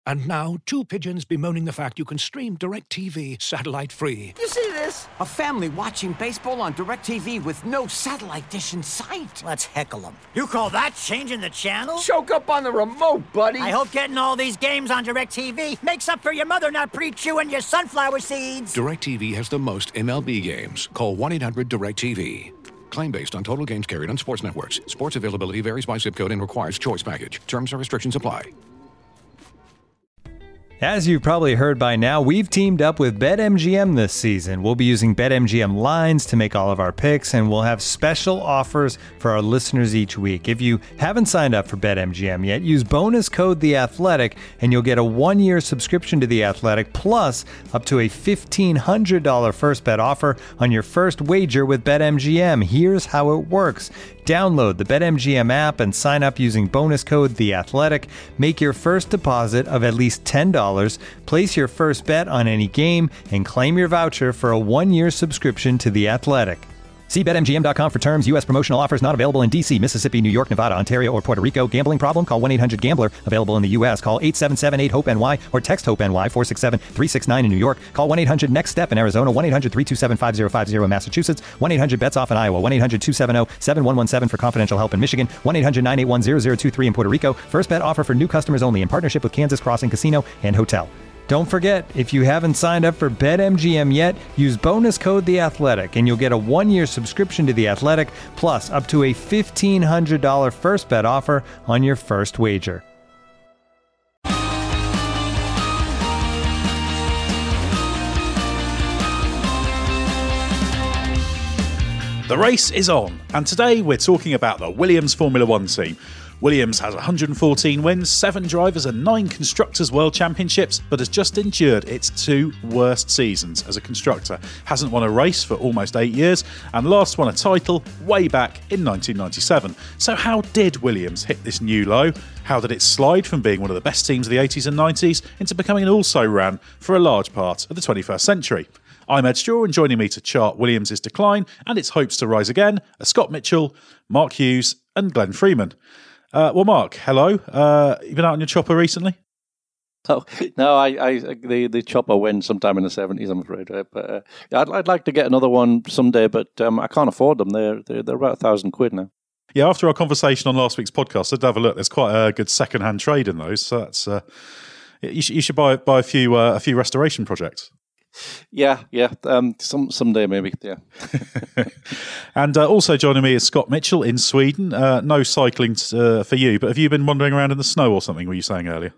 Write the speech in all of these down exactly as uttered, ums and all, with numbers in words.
And now, two pigeons bemoaning the fact you can stream DirecTV satellite-free. You see this? A family watching baseball on DirecTV with no satellite dish in sight. Let's heckle them. You call that changing the channel? Choke up on the remote, buddy. I hope getting all these games on DirecTV makes up for your mother not pre-chewing your sunflower seeds. DirecTV has the most M L B games. Call one eight hundred direct T V. Claim based on total games carried on sports networks. Sports availability varies by zip code and requires choice package. Terms and restrictions apply. As you've probably heard by now, we've teamed up with BetMGM this season. We'll be using BetMGM lines to make all of our picks, and we'll have special offers for our listeners each week. If you haven't signed up for BetMGM yet, use bonus code The Athletic, and you'll get a one-year subscription to The Athletic, plus up to a fifteen hundred dollars first bet offer on your first wager with BetMGM. Here's how it works. Download the BetMGM app and sign up using bonus code The Athletic. Make your first deposit of at least ten dollars. Place your first bet on any game and claim your voucher for a one-year subscription to The Athletic. See Bet M G M dot com for terms. U S promotional offers not available in D C, Mississippi, New York, Nevada, Ontario, or Puerto Rico. Gambling problem? Call one eight hundred gambler. Available in the U S. Call eight seven seven eight hope N Y or text HOPE-NY four six seven three six nine in New York. Call one eight hundred next step in Arizona. one eight hundred three two seven five zero five zero in Massachusetts. one eight hundred bets off in Iowa. one eight hundred two seven zero seven one one seven for confidential help in Michigan. one eight hundred nine eight one zero zero two three in Puerto Rico. First bet offer for new customers only in partnership with Kansas Crossing Casino and Hotel. Don't forget, if you haven't signed up for BetMGM yet, use bonus code The Athletic, and you'll get a one-year subscription to The Athletic, plus up to a fifteen hundred dollars first bet offer on your first wager. The race is on, and today we're talking about the Williams Formula One team. Williams has one hundred fourteen wins, seven drivers and nine Constructors' World Championships, but has just endured its two worst seasons as a constructor. Hasn't won a race for almost eight years, and last won a title way back in nineteen ninety-seven. So how did Williams hit this new low? How did it slide from being one of the best teams of the eighties and nineties into becoming an also-ran for a large part of the twenty-first century? I'm Ed Straw, and joining me to chart Williams' decline and its hopes to rise again are Scott Mitchell, Mark Hughes and Glenn Freeman. Uh, well, Mark, hello. Uh, you been out on your chopper recently? Oh no, I, I the the chopper went sometime in the seventies, I'm afraid. Right? But uh, I'd I'd like to get another one someday, but um, I can't afford them. They're they're, they're about a thousand quid now. Yeah, after our conversation on last week's podcast, I'd have a look. There's quite a good second-hand trade in those, so that's uh, you should you should buy buy a few uh, a few restoration projects. Yeah, yeah. Um, some someday maybe. Yeah. And uh, also joining me is Scott Mitchell in Sweden. Uh, no cycling t- uh, for you, but have you been wandering around in the snow or something? Were you saying earlier?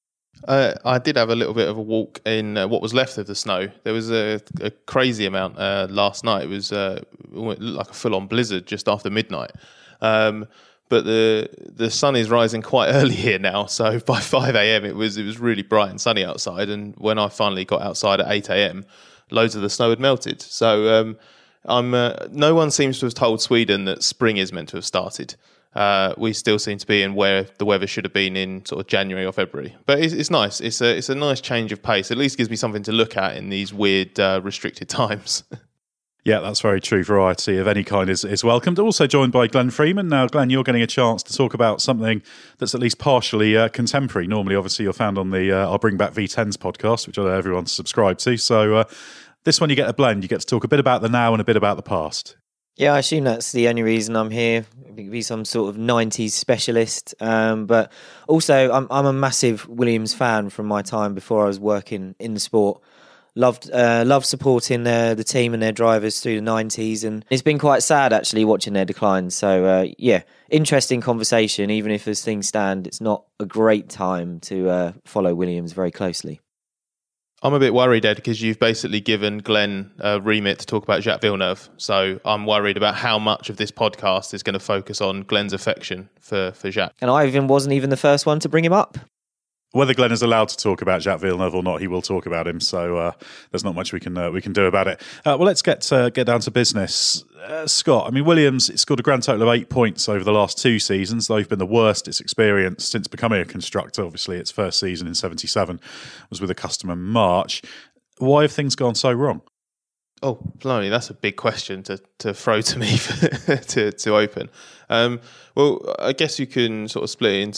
Uh, I did have a little bit of a walk in uh, what was left of the snow. There was a, a crazy amount uh, last night. It was uh, it looked like a full-on blizzard just after midnight. Um, But the the sun is rising quite early here now, so by five a.m. it was it was really bright and sunny outside. And when I finally got outside at eight a.m., loads of the snow had melted. So um, I'm uh, no one seems to have told Sweden that spring is meant to have started. Uh, we still seem to be in where the weather should have been in sort of January or February. But it's, it's nice. It's a it's a nice change of pace. At least gives me something to look at in these weird uh, restricted times. Yeah, that's very true. Variety of any kind is, is welcomed. Also joined by Glenn Freeman. Now, Glenn, you're getting a chance to talk about something that's at least partially uh, contemporary. Normally, obviously, you're found on the uh, I'll Bring Back V tens podcast, which I know everyone's subscribed to. So uh, this one, you get a blend. You get to talk a bit about the now and a bit about the past. Yeah, I assume that's the only reason I'm here. Be some sort of nineties specialist. Um, but also, I'm, I'm a massive Williams fan from my time before I was working in the sport. Loved uh, loved supporting uh, the team and their drivers through the nineties, and it's been quite sad actually watching their decline. So uh, yeah, interesting conversation. Even if as things stand, it's not a great time to uh, follow Williams very closely. I'm a bit worried, Ed, because you've basically given Glenn a remit to talk about Jacques Villeneuve. So I'm worried about how much of this podcast is going to focus on Glenn's affection for, for Jacques. And I even wasn't even the first one to bring him up. Whether Glenn is allowed to talk about Jacques Villeneuve or not, he will talk about him. So uh, there's not much we can uh, we can do about it. Uh, well, let's get uh, get down to business. Uh, Scott, I mean, Williams it scored a grand total of eight points over the last two seasons. They've been the worst it's experienced since becoming a constructor. Obviously, its first season in seventy-seven was with a customer in March. Why have things gone so wrong? Oh, blimey, that's a big question to, to throw to me to, to open. Um, well, I guess you can sort of split it into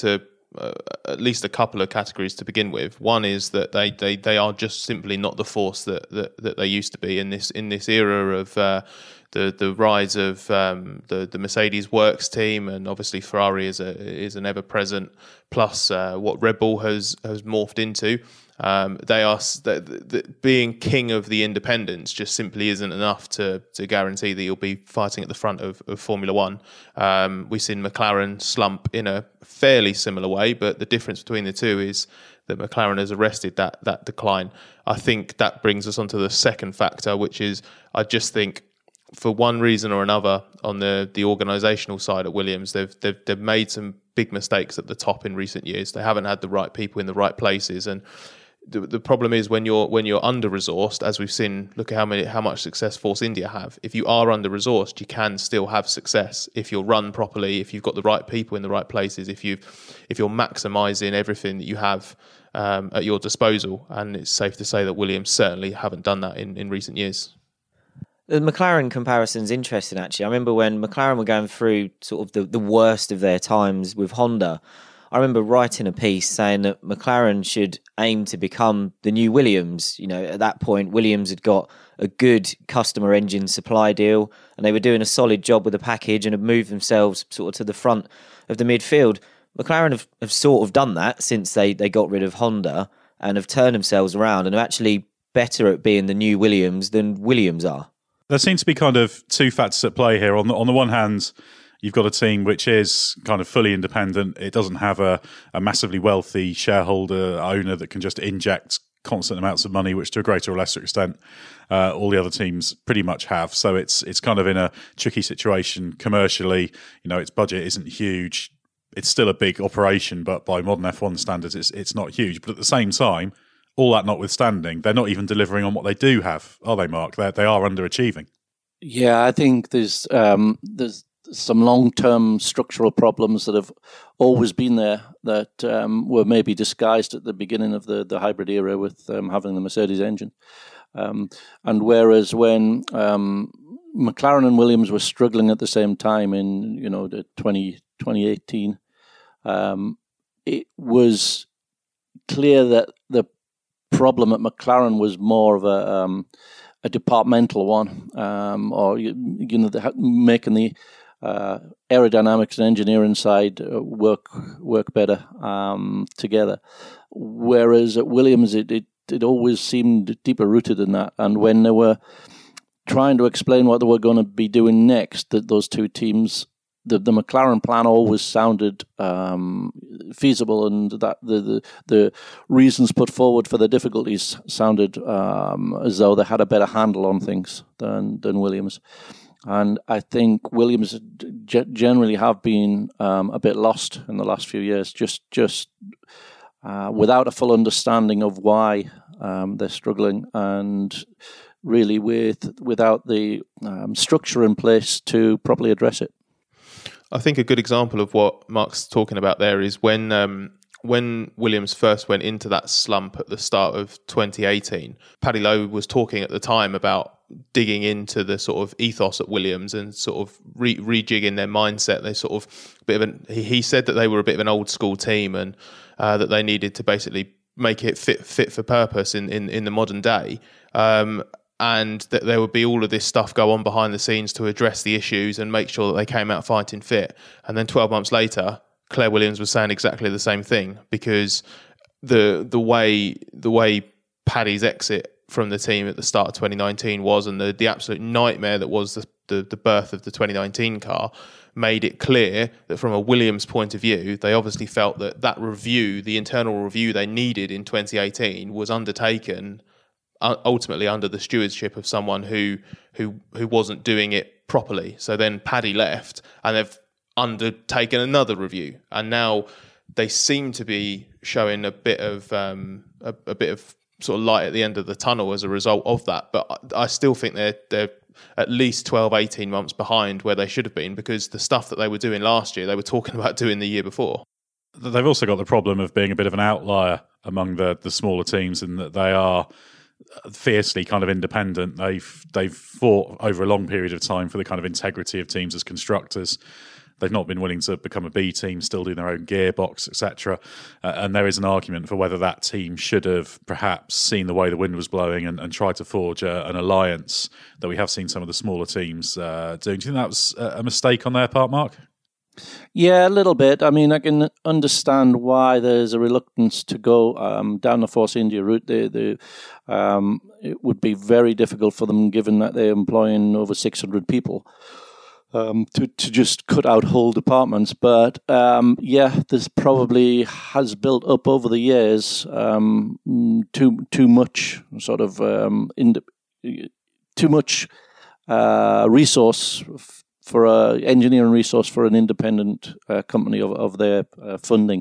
uh, at least a couple of categories to begin with. One is that they, they, they are just simply not the force that, that, that they used to be in this in this era of uh, the the rise of um, the the Mercedes Works team, and obviously Ferrari is a is an ever present. Plus uh, what Red Bull has has morphed into. Um, they are the, the, being king of the independents just simply isn't enough to to guarantee that you'll be fighting at the front of, of Formula One. Um, we've seen McLaren slump in a fairly similar way, but the difference between the two is that McLaren has arrested that that decline. I think that brings us on to the second factor, which is I just think for one reason or another on the the organisational side at Williams, they've they've they've made some big mistakes at the top in recent years. They haven't had the right people in the right places, and The, the problem is when you're when you're under resourced, as we've seen. Look at how many how much success Force India have. If you are under resourced, you can still have success if you're run properly. If you've got the right people in the right places. If you if you're maximising everything that you have um, at your disposal. And it's safe to say that Williams certainly haven't done that in, in recent years. The McLaren comparison is interesting. Actually, I remember when McLaren were going through sort of the, the worst of their times with Honda. I remember writing a piece saying that McLaren should aim to become the new Williams. You know, at that point, Williams had got a good customer engine supply deal and they were doing a solid job with the package and had moved themselves sort of to the front of the midfield. McLaren have, have sort of done that since they, they got rid of Honda and have turned themselves around and are actually better at being the new Williams than Williams are. There seems to be kind of two factors at play here. On the, on the one hand, you've got a team which is kind of fully independent. It doesn't have a, a massively wealthy shareholder owner that can just inject constant amounts of money, which to a greater or lesser extent uh, all the other teams pretty much have. So it's it's kind of in a tricky situation commercially. You know, its budget isn't huge. It's still a big operation, but by modern F one standards, it's it's not huge. But at the same time, all that notwithstanding, they're not even delivering on what they do have, are they, Mark? They're, they are underachieving. Yeah, I think there's um, there's some long-term structural problems that have always been there that um, were maybe disguised at the beginning of the, the hybrid era with um, having the Mercedes engine. Um, and whereas when um, McLaren and Williams were struggling at the same time in, you know, the twenty, twenty eighteen, um, it was clear that the problem at McLaren was more of a um, a departmental one, um, or you, you know, the, making the uh, aerodynamics and engineering side work work better um, together. Whereas at Williams, it, it it always seemed deeper rooted in that. And when they were trying to explain what they were going to be doing next, that those two teams, the, the McLaren plan always sounded um, feasible, and that the, the the reasons put forward for the difficulties sounded um, as though they had a better handle on things than than Williams. And I think Williams g- generally have been um, a bit lost in the last few years, just just uh, without a full understanding of why um, they're struggling, and really with without the um, structure in place to properly address it. I think a good example of what Mark's talking about there is when um, when Williams first went into that slump at the start of twenty eighteen, Paddy Lowe was talking at the time about digging into the sort of ethos at Williams and sort of re- rejigging their mindset. They sort of bit of an, he, he said that they were a bit of an old school team and uh, that they needed to basically make it fit fit for purpose in, in, in the modern day. Um, and that there would be all of this stuff go on behind the scenes to address the issues and make sure that they came out fighting fit. And then twelve months later, Claire Williams was saying exactly the same thing, because the the way the way Paddy's exit from the team at the start of twenty nineteen was, and the, the absolute nightmare that was the, the, the birth of the twenty nineteen car, made it clear that from a Williams point of view, they obviously felt that that review, the internal review they needed in twenty eighteen, was undertaken ultimately under the stewardship of someone who who who wasn't doing it properly. So then Paddy left, and they've undertaken another review, and now they seem to be showing a bit of um, a, a bit of sort of light at the end of the tunnel as a result of that. But I, I still think they're they're at least twelve, eighteen months behind where they should have been, because the stuff that they were doing last year, they were talking about doing the year before. They've also got the problem of being a bit of an outlier among the the smaller teams, in that they are fiercely kind of independent. They've they've fought over a long period of time for the kind of integrity of teams as constructors. They've not been willing to become a B team, still doing their own gearbox, et cetera. Uh, and there is an argument for whether that team should have perhaps seen the way the wind was blowing and, and tried to forge a, an alliance that we have seen some of the smaller teams uh, doing. Do you think that was a mistake on their part, Mark? Yeah, a little bit. I mean, I can understand why there's a reluctance to go um, down the Force India route. They, they, um, it would be very difficult for them, given that they're employing over six hundred people. Um, to, to just cut out whole departments. But um, yeah, there's probably has built up over the years um, too too much sort of um, ind- too much uh, resource f- for a engineering resource for an independent uh, company of, of their uh, funding.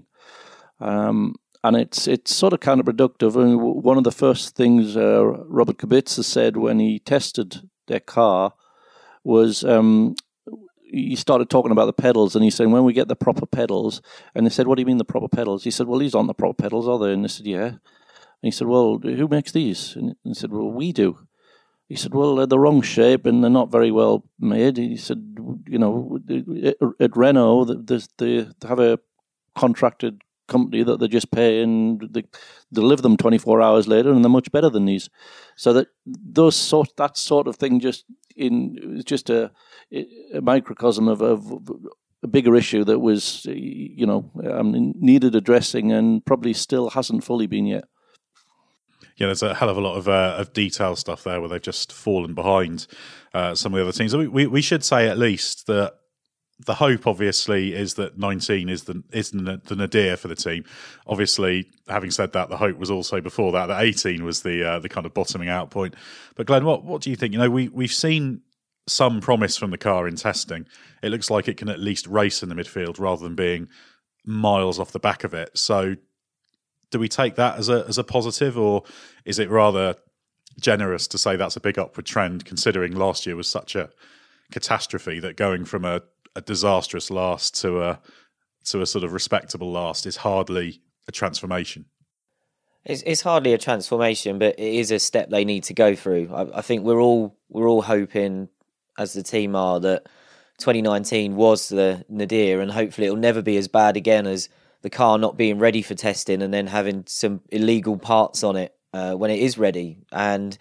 Um, and it's it's sort of counterproductive. I mean, one of the first things uh, Robert Kubica said when he tested their car was um, he started talking about the pedals, and he's saying, when we get the proper pedals, and they said, what do you mean the proper pedals? He said, well, these aren't the proper pedals, are they? And they said, yeah. And he said, well, who makes these? And he said, well, we do. He said, well, they're the wrong shape and they're not very well made. He said, you know, at Renault, they, they have a contracted company that they just pay and they deliver them twenty-four hours later, and they're much better than these. So that those sort that sort of thing just in it's just a, a microcosm of, of a bigger issue that was, you know, um, needed addressing and probably still hasn't fully been yet. Yeah, there's a hell of a lot of uh, of detail stuff there where they've just fallen behind uh, some of the other teams. We, we we should say at least that the hope, obviously, is that nineteen is the is the, the nadir for the team. Obviously, having said that, the hope was also before that that eighteen was the uh, the kind of bottoming out point. But Glenn, what what do you think? You know, we we've seen some promise from the car in testing. It looks like it can at least race in the midfield rather than being miles off the back of it. So, do we take that as a as a positive, or is it rather generous to say that's a big upward trend, considering last year was such a catastrophe that going from a, a disastrous last to a to a sort of respectable last is hardly a transformation? It's, it's hardly a transformation, but it is a step they need to go through. I, I think we're all we're all hoping, as the team are, that twenty nineteen was the nadir, and hopefully it'll never be as bad again as the car not being ready for testing and then having some illegal parts on it uh, when it is ready. And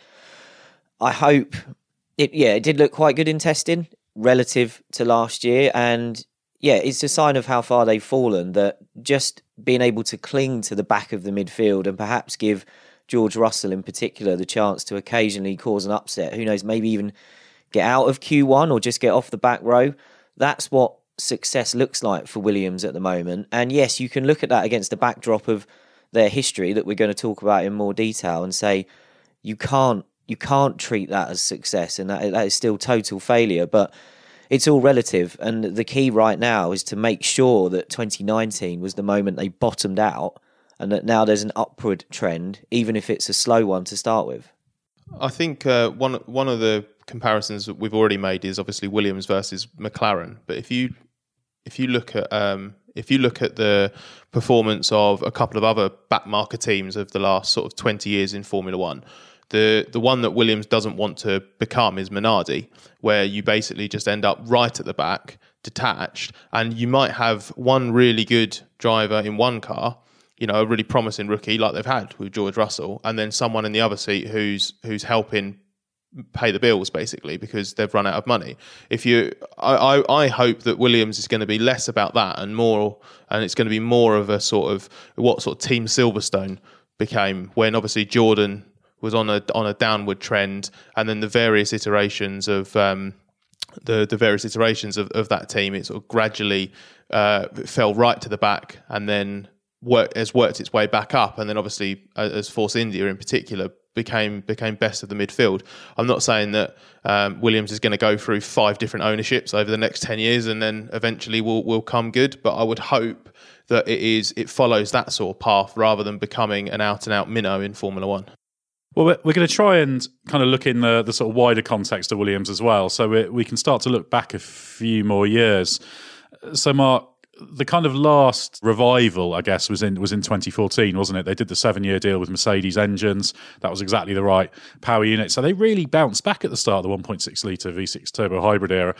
I hope it, yeah, it did look quite good in testing relative to last year. And yeah, it's a sign of how far they've fallen, that just being able to cling to the back of the midfield and perhaps give George Russell in particular the chance to occasionally cause an upset. Who knows, maybe even get out of Q one or just get off the back row. That's what success looks like for Williams at the moment. And yes, you can look at that against the backdrop of their history that we're going to talk about in more detail and say you can't you can't treat that as success, and that, that is still total failure. But it's all relative, and the key right now is to make sure that twenty nineteen was the moment they bottomed out and that now there's an upward trend, even if it's a slow one to start with. I think uh, one one of the comparisons that we've already made is obviously Williams versus McLaren. But if you if you look at um, if you look at the performance of a couple of other backmarker teams of the last sort of twenty years in Formula One, the the one that Williams doesn't want to become is Minardi, where you basically just end up right at the back, detached, and you might have one really good driver in one car, you know, a really promising rookie like they've had with George Russell, and then someone in the other seat who's who's helping pay the bills, basically, because they've run out of money. If you, I, I, I hope that Williams is going to be less about that and more, and it's going to be more of a sort of what sort of Team Silverstone became when obviously Jordan was on a on a downward trend, and then the various iterations of um, the the various iterations of, of that team, it sort of gradually uh, fell right to the back, and then work, has worked its way back up, and then obviously as Force India in particular became became best of the midfield. I'm not saying that um, Williams is going to go through five different ownerships over the next ten years and then eventually will will come good, but I would hope that it is it follows that sort of path rather than becoming an out and out minnow in Formula One. Well, we're going to try and kind of look in the, the sort of wider context of Williams as well, so we, we can start to look back a few more years. So, Mark, the kind of last revival, I guess, was in was in twenty fourteen, wasn't it? They did the seven-year deal with Mercedes engines. That was exactly the right power unit. So they really bounced back at the start of the one point six litre V six turbo hybrid era.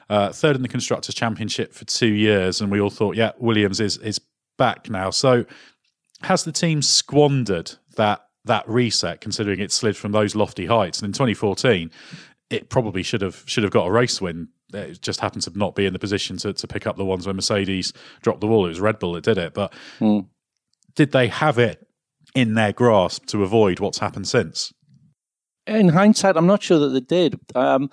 uh, third in the Constructors' Championship for two years, and we all thought, yeah, Williams is is back now. So has the team squandered that that reset, considering it slid from those lofty heights? And in twenty fourteen, it probably should have should have got a race win. It just happened to not be in the position to, to pick up the ones where Mercedes dropped the ball. It was Red Bull that did it. But mm. did they have it in their grasp to avoid what's happened since? In hindsight, I'm not sure that they did. Um,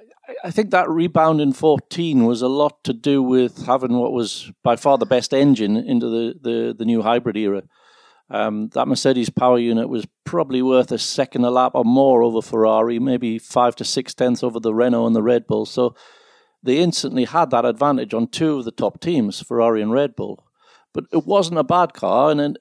I think that rebound in fourteen was a lot to do with having what was by far the best engine into the, the, the new hybrid era. Um, that Mercedes power unit was probably worth a second a lap or more over Ferrari, maybe five to six tenths over the Renault and the Red Bull. So they instantly had that advantage on two of the top teams, Ferrari and Red Bull. But it wasn't a bad car, and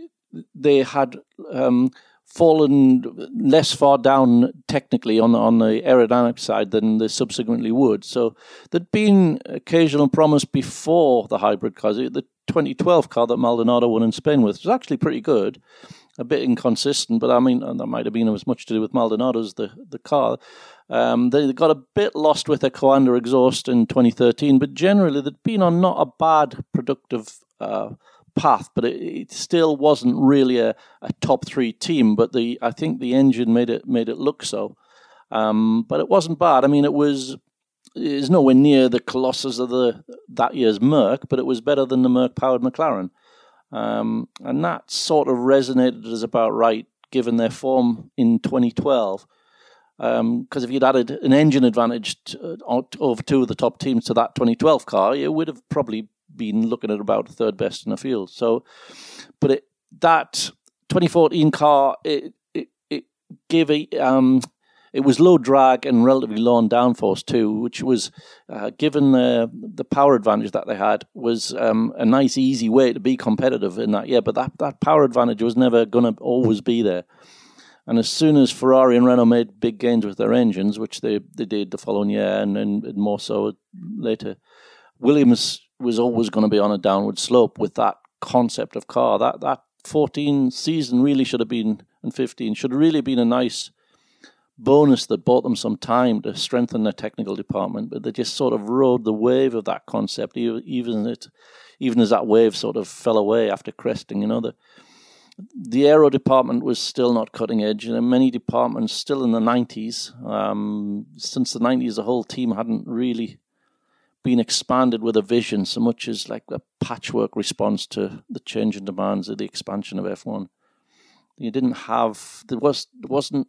they had um, fallen less far down technically on the, on the aerodynamic side than they subsequently would. So there'd been occasional promise before the hybrid cars. The twenty twelve car that Maldonado won in Spain with was actually pretty good, a bit inconsistent, but I mean, that might have been as much to do with Maldonado as the, the car. Um, they got a bit lost with their Coanda exhaust in twenty thirteen, but generally they'd been on not a bad productive uh, path, but it, it still wasn't really a, a top three team. But the I think the engine made it made it look so. Um, but it wasn't bad. I mean, it was is nowhere near the colossus of the that year's Merc, but it was better than the Merc-powered McLaren. Um, and that sort of resonated as about right, given their form in twenty twelve. Because um, if you'd added an engine advantage to, uh, over two of the top teams to that twenty twelve car, you would have probably been looking at about third best in the field. So, but it, that twenty fourteen car, it it, it gave a um, it was low drag and relatively low on downforce too, which was uh, given the the power advantage that they had was um, a nice easy way to be competitive in that year. But that that power advantage was never going to always be there. And as soon as Ferrari and Renault made big gains with their engines, which they, they did the following year and then more so later, Williams was always going to be on a downward slope with that concept of car. That that fourteen season really should have been, and fifteen, should have really been a nice bonus that bought them some time to strengthen their technical department. But they just sort of rode the wave of that concept, even, it, even as that wave sort of fell away after cresting, you know, the The aero department was still not cutting edge, and many departments still in the nineties. Um, since the nineties, the whole team hadn't really been expanded with a vision so much as like a patchwork response to the changing demands of the expansion of F one. You didn't have there was there wasn't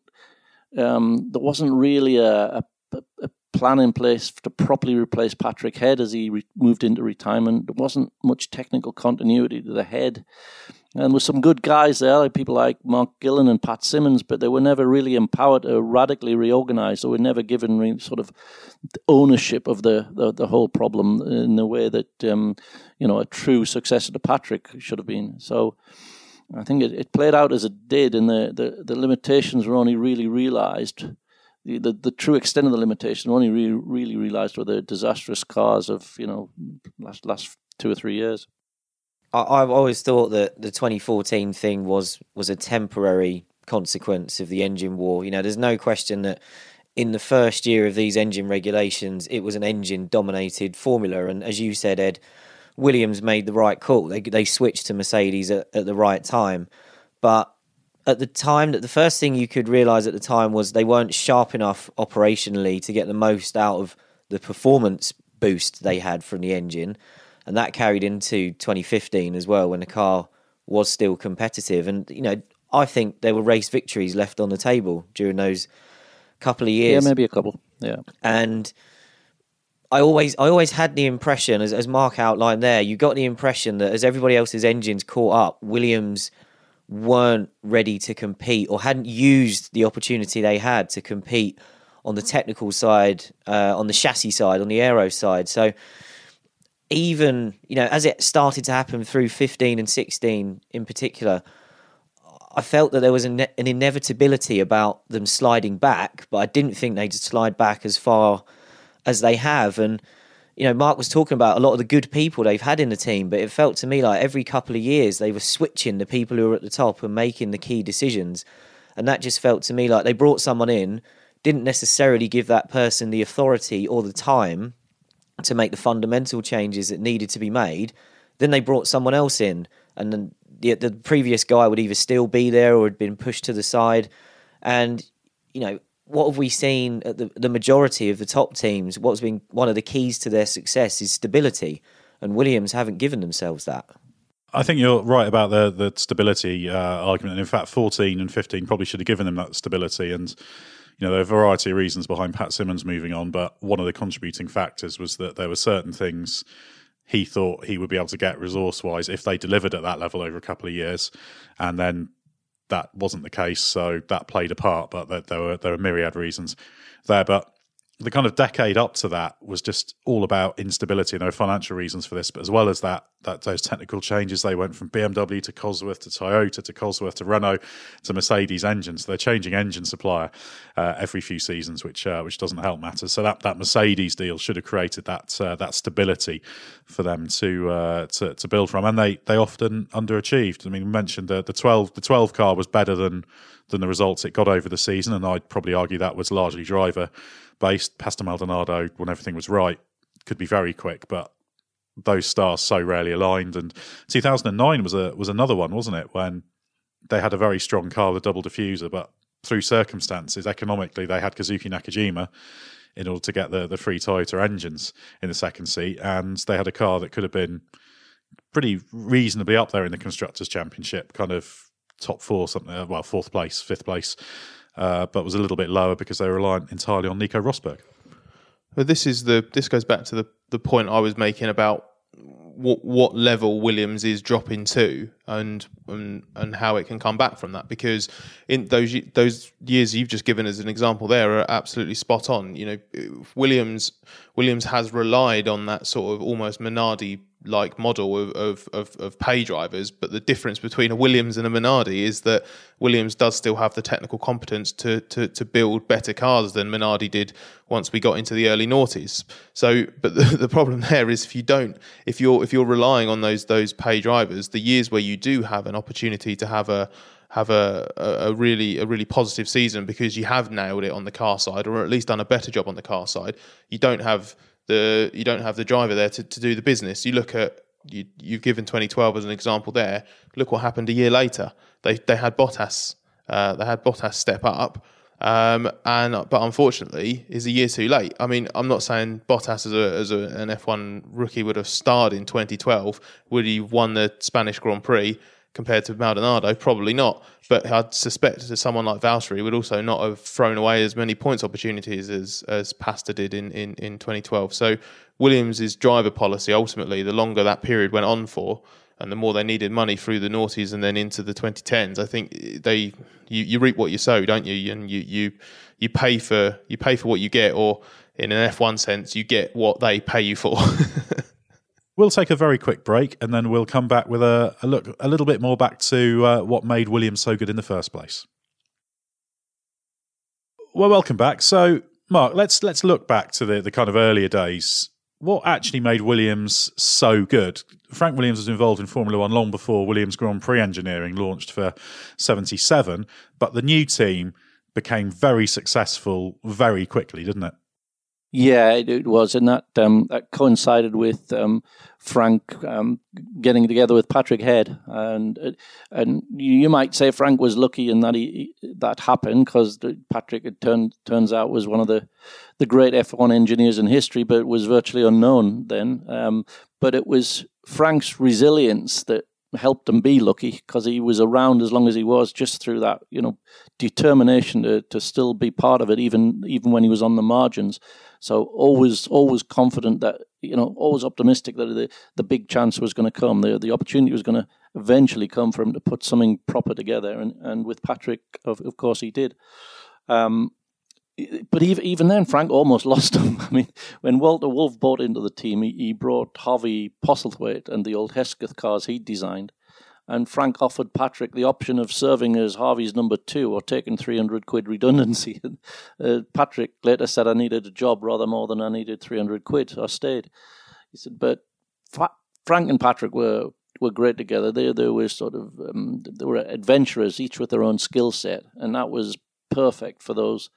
um, there wasn't really a, a, a plan in place to properly replace Patrick Head as he re- moved into retirement. There wasn't much technical continuity to the head. And with some good guys there, like people like Mark Gillen and Pat Simmons, but they were never really empowered to radically reorganize. They were never given re- sort of ownership of the, the, the whole problem in the way that um, you know a true successor to Patrick should have been. So I think it, it played out as it did, and the, the, the limitations were only really realized. The, the the true extent of the limitations were only re- really realized with the disastrous cars of you know last last two or three years. I've always thought that the twenty fourteen thing was was a temporary consequence of the engine war. You know, there's no question that in the first year of these engine regulations, it was an engine-dominated formula. And as you said, Ed, Williams made the right call. They they switched to Mercedes at, at the right time. But at the time, that the first thing you could realise at the time was they weren't sharp enough operationally to get the most out of the performance boost they had from the engine. And that carried into twenty fifteen as well, when the car was still competitive. And, you know, I think there were race victories left on the table during those couple of years. Yeah, maybe a couple, yeah. And I always I always had the impression, as, as Mark outlined there, you got the impression that as everybody else's engines caught up, Williams weren't ready to compete or hadn't used the opportunity they had to compete on the technical side, uh, on the chassis side, on the aero side. So even, you know, as it started to happen through fifteen and sixteen in particular, I felt that there was an, an inevitability about them sliding back, but I didn't think they'd slide back as far as they have. And, you know, Mark was talking about a lot of the good people they've had in the team, but it felt to me like every couple of years they were switching the people who were at the top and making the key decisions. And that just felt to me like they brought someone in, didn't necessarily give that person the authority or the time to make the fundamental changes that needed to be made, then they brought someone else in, and then the, the previous guy would either still be there or had been pushed to the side. And, you know, what have we seen at the, the majority of the top teams? What's been one of the keys to their success is stability, and Williams haven't given themselves that. I think you're right about the the stability uh, argument. And in fact, fourteen and fifteen probably should have given them that stability. And, you know, there are a variety of reasons behind Pat Simmons moving on, but one of the contributing factors was that there were certain things he thought he would be able to get resource-wise if they delivered at that level over a couple of years. And then that wasn't the case, so that played a part, but there, there were there were myriad reasons there. But the kind of decade up to that was just all about instability, and there were financial reasons for this, but as well as that, that those technical changes, they went from B M W to Cosworth to Toyota to Cosworth to Renault to Mercedes engines. They're changing engine supplier uh, every few seasons, which uh, which doesn't help matters. So that, that Mercedes deal should have created that uh, that stability for them to uh, to to build from, and they they often underachieved. I mean, we mentioned the the twelve the twelve car was better than than the results it got over the season, and I'd probably argue that was largely driver based. Pastor Maldonado, when everything was right, could be very quick, but those stars so rarely aligned. And two thousand nine was a was another one, wasn't it, when they had a very strong car with a double diffuser, but through circumstances, economically, they had Kazuki Nakajima in order to get the, the free Toyota engines in the second seat, and they had a car that could have been pretty reasonably up there in the Constructors' Championship, kind of top four, something, well, fourth place, fifth place, Uh, but was a little bit lower because they were reliant entirely on Nico Rosberg. Well, this is the this goes back to the, the point I was making about what what level Williams is dropping to, and and and how it can come back from that. Because in those those years you've just given as an example, there are absolutely spot on. You know, Williams Williams has relied on that sort of almost Minardi like model of, of, of, of pay drivers, but the difference between a Williams and a Minardi is that Williams does still have the technical competence to, to, to build better cars than Minardi did once we got into the early noughties. So, but the, the problem there is if you don't, if you're if you're relying on those those pay drivers, the years where you do have an opportunity to have a have a, a, a really a really positive season because you have nailed it on the car side, or at least done a better job on the car side, you don't have the you don't have the driver there to, to do the business. You look at you, you've given twenty twelve as an example there. Look what happened a year later. They they had Bottas uh, they had Bottas step up, um, and but unfortunately is a year too late. I mean, I'm not saying Bottas as a as a, an F one rookie would have starred in twenty twelve. Would he have won the Spanish Grand Prix compared to Maldonado? Probably not. But I'd suspect that someone like Valtteri would also not have thrown away as many points opportunities as as Pasta did in, in, in twenty twelve. So Williams' driver policy, ultimately, the longer that period went on for, and the more they needed money through the noughties and then into the twenty tens, I think they you, you reap what you sow, don't you? And you you you pay for you pay for what you get, or in an F one sense, you get what they pay you for. We'll take a very quick break, and then we'll come back with a, a look a little bit more back to uh, what made Williams so good in the first place. Well, welcome back. So, Mark, let's let's look back to the, the kind of earlier days. What actually made Williams so good? Frank Williams was involved in Formula One long before Williams Grand Prix engineering launched for seventy-seven, but the new team became very successful very quickly, didn't it? Yeah, it was, and that um, that coincided with um, Frank um, getting together with Patrick Head, and and you might say Frank was lucky in that he that happened because Patrick, it turned turns out, was one of the the great F one engineers in history, but was virtually unknown then. Um, but it was Frank's resilience that helped him be lucky, because he was around as long as he was, just through that, you know, determination to to still be part of it, even even when he was on the margins. So always, always confident that, you know, always optimistic that the, the big chance was going to come. The the opportunity was going to eventually come for him to put something proper together. And, and with Patrick, of, of course, he did. Um, but even, even then, Frank almost lost him. I mean, when Walter Wolf bought into the team, he, he brought Harvey Postlethwaite and the old Hesketh cars he'd designed. And Frank offered Patrick the option of serving as Harvey's number two or taking three hundred quid redundancy. And, uh, Patrick later said, I needed a job rather more than I needed three hundred quid. So I stayed. He said, but Fa- Frank and Patrick were, were great together. They, they were sort of, um, they were adventurers, each with their own skill set. And that was perfect for those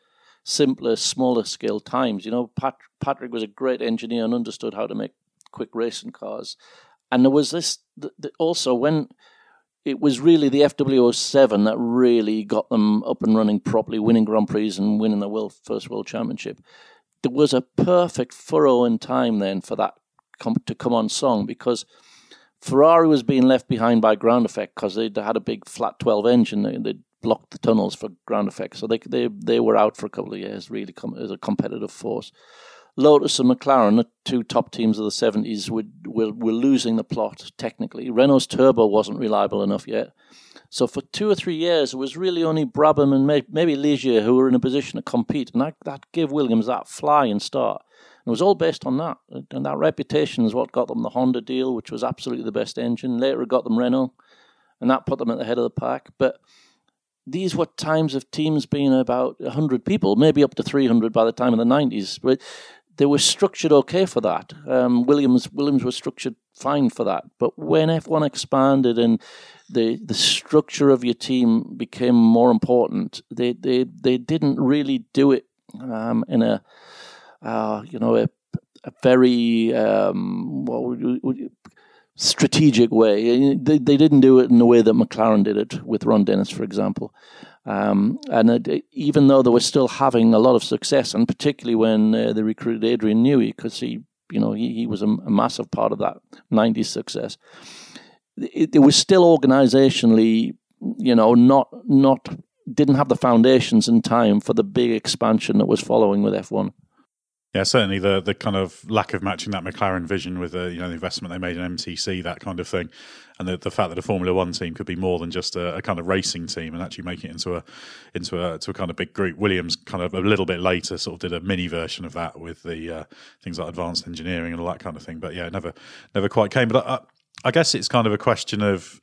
simpler, smaller scale times. You know, Pat, Patrick was a great engineer and understood how to make quick racing cars. And there was this the, the, also when it was really the F W O seven that really got them up and running properly, winning Grand Prix and winning the world first World Championship. There was a perfect furrow in time then for that com- to come on song, because Ferrari was being left behind by ground effect because they had a big flat twelve engine. They, they blocked the tunnels for ground effect, so they they they were out for a couple of years really com- as a competitive force. Lotus and McLaren, the two top teams of the seventies, were, were, were losing the plot technically. Renault's turbo wasn't reliable enough yet. So for two or three years, it was really only Brabham and may, maybe Ligier who were in a position to compete. And that, that gave Williams that flying start. And it was all based on that. And that reputation is what got them the Honda deal, which was absolutely the best engine. Later it got them Renault, and that put them at the head of the pack. But these were times of teams being about one hundred people, maybe up to three hundred by the time of the nineties. But they were structured okay for that. Um, Williams Williams was structured fine for that. But when F one expanded and the the structure of your team became more important, they they, they didn't really do it um, in a uh, you know a, a very um, what would you, strategic way. They they didn't do it in the way that McLaren did it with Ron Dennis, for example. Um, and it, even though they were still having a lot of success, and particularly when uh, they recruited Adrian Newey, because he, you know, he, he was a, a massive part of that nineties success. It, it was still organizationally, you know, not not didn't have the foundations in time for the big expansion that was following with F one. Yeah, certainly the the kind of lack of matching that McLaren vision with the you know the investment they made in M T C, that kind of thing, and the, the fact that a Formula One team could be more than just a, a kind of racing team and actually make it into a into a to a kind of big group. Williams kind of a little bit later sort of did a mini version of that with the uh, things like advanced engineering and all that kind of thing. But yeah, it never never quite came. But I, I guess it's kind of a question of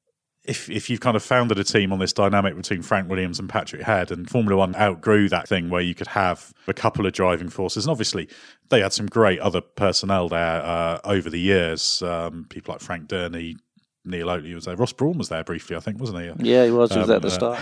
if if you've kind of founded a team on this dynamic between Frank Williams and Patrick Head, and Formula One outgrew that thing where you could have a couple of driving forces, and obviously they had some great other personnel there uh, over the years, um, people like Frank Durney, Neil Oatley was there, Ross Brawn was there briefly, I think, wasn't he? Yeah, he was, he was um, at the start.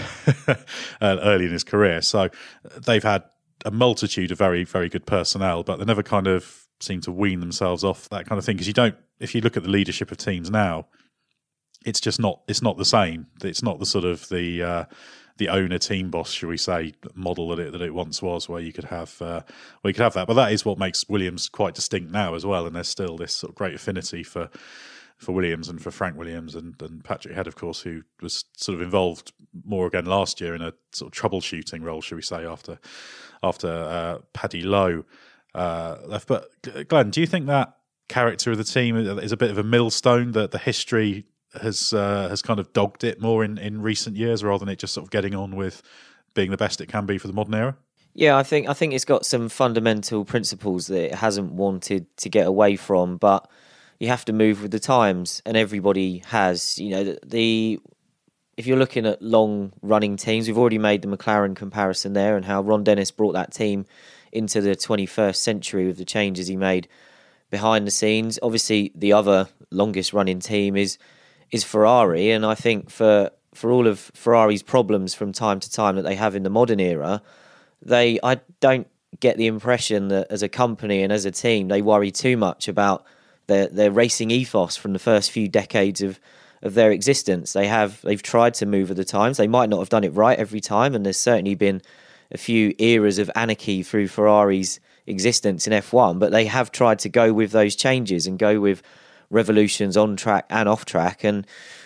uh, early in his career, so they've had a multitude of very, very good personnel, but they never kind of seem to wean themselves off that kind of thing, because you don't, if you look at the leadership of teams now, it's just not. It's not the same. It's not the sort of the uh, the owner team boss, shall we say, model that it that it once was, where you could have uh, where you could have that. But that is what makes Williams quite distinct now as well. And there's still this sort of great affinity for for Williams and for Frank Williams and, and Patrick Head, of course, who was sort of involved more again last year in a sort of troubleshooting role, shall we say, after after uh, Paddy Lowe uh, left. But Glenn, do you think that character of the team is a bit of a millstone, that the history has uh, has kind of dogged it more in, in recent years, rather than it just sort of getting on with being the best it can be for the modern era? Yeah, I think I think it's got some fundamental principles that it hasn't wanted to get away from, but you have to move with the times, and everybody has. You know, the, the if you're looking at long running teams, we've already made the McLaren comparison there, and how Ron Dennis brought that team into the twenty-first century with the changes he made behind the scenes. Obviously, the other longest running team is is Ferrari, and I think for for all of Ferrari's problems from time to time that they have in the modern era, they I don't get the impression that as a company and as a team they worry too much about their their racing ethos from the first few decades of of their existence. They have they've tried to move with the times. They might not have done it right every time, and there's certainly been a few eras of anarchy through Ferrari's existence in F one, but they have tried to go with those changes and go with revolutions on track and off track. And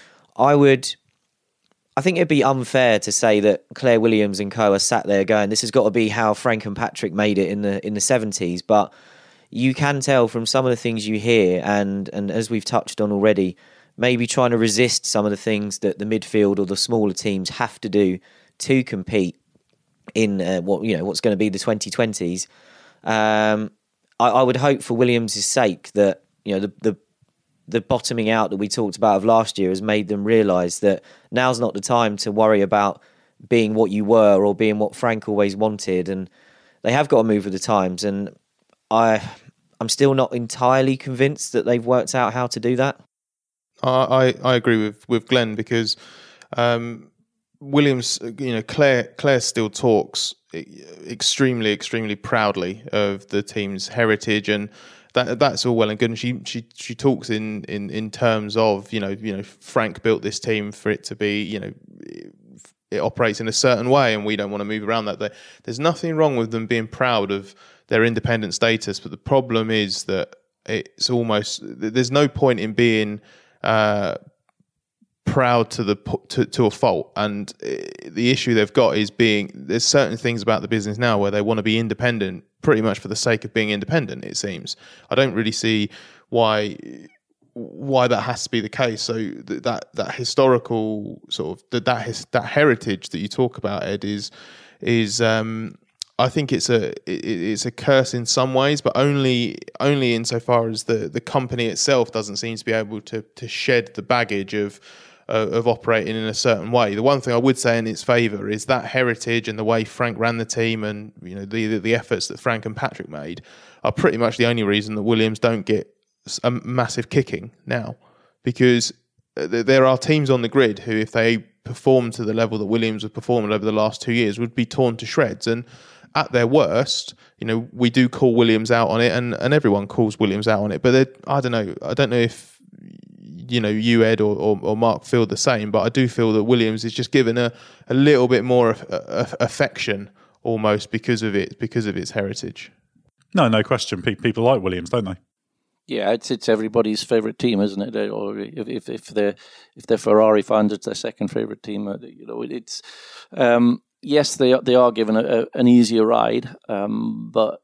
I would, I think it'd be unfair to say that Claire Williams and co are sat there going, this has got to be how Frank and Patrick made it in the in the seventies. But you can tell from some of the things you hear, and and as we've touched on already, maybe trying to resist some of the things that the midfield or the smaller teams have to do to compete in uh, what you know what's going to be the twenty twenties. Um, I, I would hope for Williams' sake that you know the the the bottoming out that we talked about of last year has made them realise that now's not the time to worry about being what you were or being what Frank always wanted, and they have got to move with the times. And I, I'm still not entirely convinced that they've worked out how to do that. I I agree with with Glenn, because um, Williams, you know, Claire Claire still talks extremely, extremely proudly of the team's heritage, and that that's all well and good. And she she she talks in, in, in terms of you know you know Frank built this team for it to be you know it operates in a certain way, and we don't want to move around that. There's nothing wrong with them being proud of their independent status, but the problem is that it's almost there's no point in being uh, proud to the to, to a fault, and the issue they've got is being there's certain things about the business now where they want to be independent pretty much for the sake of being independent. It seems I don't really see why why that has to be the case. So th- that that historical sort of that that, his, that heritage that you talk about, Ed, is is um, I think it's a it, it's a curse in some ways, but only only insofar as the the company itself doesn't seem to be able to to shed the baggage of. Uh, of operating in a certain way. The one thing I would say in its favour is that heritage and the way Frank ran the team, and you know the, the the efforts that Frank and Patrick made are pretty much the only reason that Williams don't get a massive kicking now, because there are teams on the grid who, if they perform to the level that Williams have performed over the last two years, would be torn to shreds. And at their worst, you know, we do call Williams out on it, and, and everyone calls Williams out on it. But I don't know. I don't know if you know, you, Ed, or, or, or Mark feel the same, but I do feel that Williams is just given a, a little bit more of, uh, affection almost because of it, because of its heritage. No, no question. Pe- people like Williams, don't they? Yeah, it's it's everybody's favourite team, isn't it? Or if if, if they're if they're Ferrari fans, it's their second favourite team. You know, it's um, yes, they are, they are given a, a, an easier ride, um, but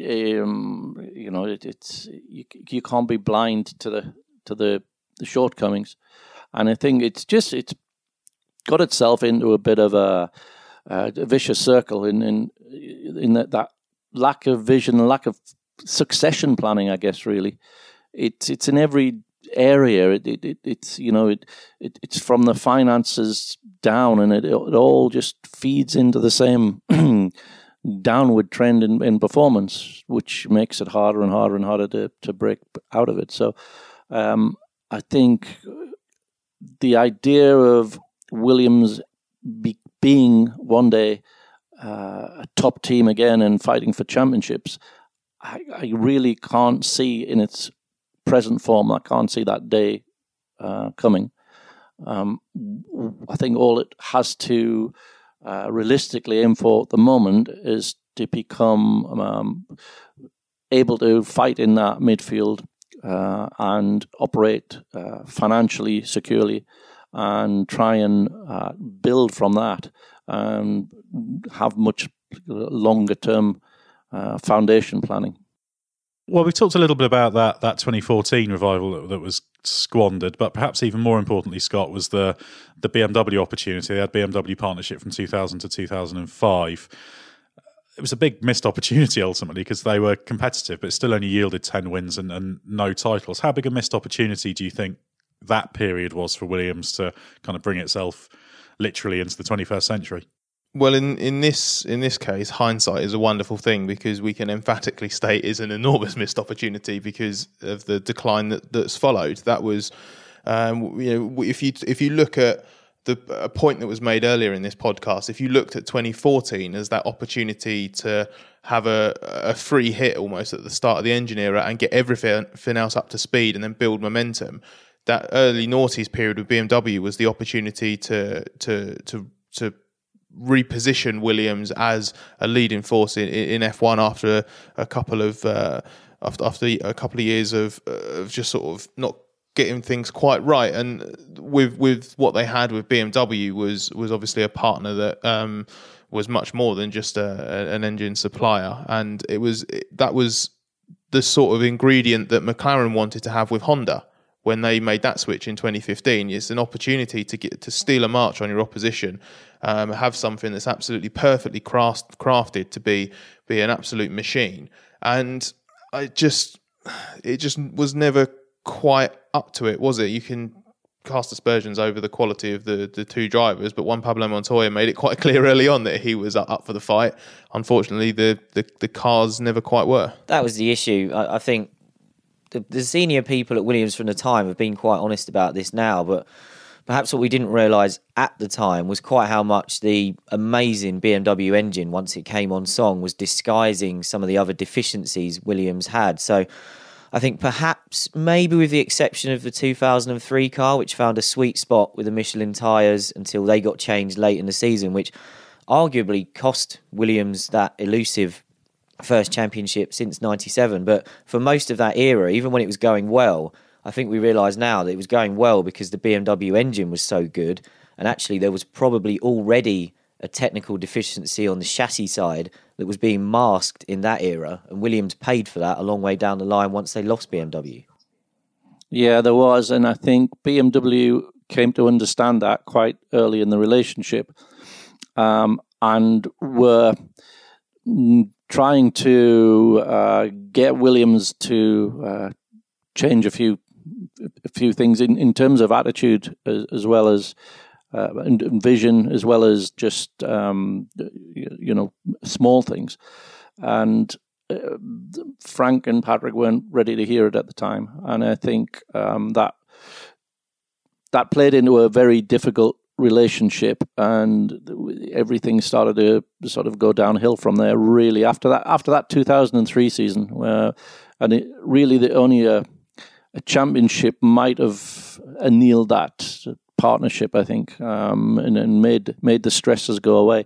um, you know, it, it's you, you can't be blind to the to the the shortcomings, and I think it's just it's got itself into a bit of a, a vicious circle in in in that, that lack of vision, lack of succession planning. I guess really, it's it's in every area. It, it, it it's you know it, it it's from the finances down, and it it all just feeds into the same downward trend in, in performance, which makes it harder and harder and harder to to break out of it. So. Um, I think the idea of Williams be, being one day uh, a top team again and fighting for championships, I, I really can't see in its present form. I can't see that day uh, coming. Um, I think all it has to uh, realistically aim for at the moment is to become um, able to fight in that midfield. Uh, and operate uh, financially securely, and try and uh, build from that, and have much longer term uh, foundation planning. Well, we've talked a little bit about that that twenty fourteen revival that, that was squandered, but perhaps even more importantly, Scott, was the the B M W opportunity. They had B M W partnership from two thousand to two thousand five. It was a big missed opportunity ultimately because they were competitive, but still only yielded ten wins and, and no titles. How big a missed opportunity do you think that period was for Williams to kind of bring itself literally into the twenty-first century? Well, in, in this in this case, hindsight is a wonderful thing because we can emphatically state it's an enormous missed opportunity because of the decline that, that's followed. That was, um, you know, if you if you look at the a point that was made earlier in this podcast, if you looked at twenty fourteen as that opportunity to have a, a free hit almost at the start of the engine era and get everything else up to speed and then build momentum, that early noughties period with B M W was the opportunity to to to to reposition Williams as a leading force in, in F one after a couple of uh, after after a couple of years of of just sort of not getting things quite right. And with with what they had with B M W was was obviously a partner that um, was much more than just a, an engine supplier, and it was that was the sort of ingredient that McLaren wanted to have with Honda when they made that switch in twenty fifteen. It's an opportunity to get to steal a march on your opposition, um, have something that's absolutely perfectly craft, crafted to be be an absolute machine. And I just it just was never quite up to it, was it? You can cast aspersions over the quality of the, the two drivers, but Juan Pablo Montoya made it quite clear early on that he was up for the fight. Unfortunately, the, the, the cars never quite were. That was the issue. I, I think the, the senior people at Williams from the time have been quite honest about this now, but perhaps what we didn't realise at the time was quite how much the amazing B M W engine, once it came on song, was disguising some of the other deficiencies Williams had. So I think perhaps, maybe with the exception of the two thousand three car, which found a sweet spot with the Michelin tyres until they got changed late in the season, which arguably cost Williams that elusive first championship since ninety-seven. But for most of that era, even when it was going well, I think we realise now that it was going well because the B M W engine was so good, and actually there was probably already a technical deficiency on the chassis side that was being masked in that era, and Williams paid for that a long way down the line once they lost B M W. Yeah, there was, and I think B M W came to understand that quite early in the relationship, um, and were trying to uh, get Williams to uh, change a few a few things in, in terms of attitude as, as well as uh, and, and vision, as well as just um, you know small things. And uh, Frank and Patrick weren't ready to hear it at the time, and I think um, that that played into a very difficult relationship, and everything started to sort of go downhill from there. Really, after that, after that two thousand three season, where and it really the only a, a championship might have annealed that partnership, I think, um, and, and made made the stresses go away.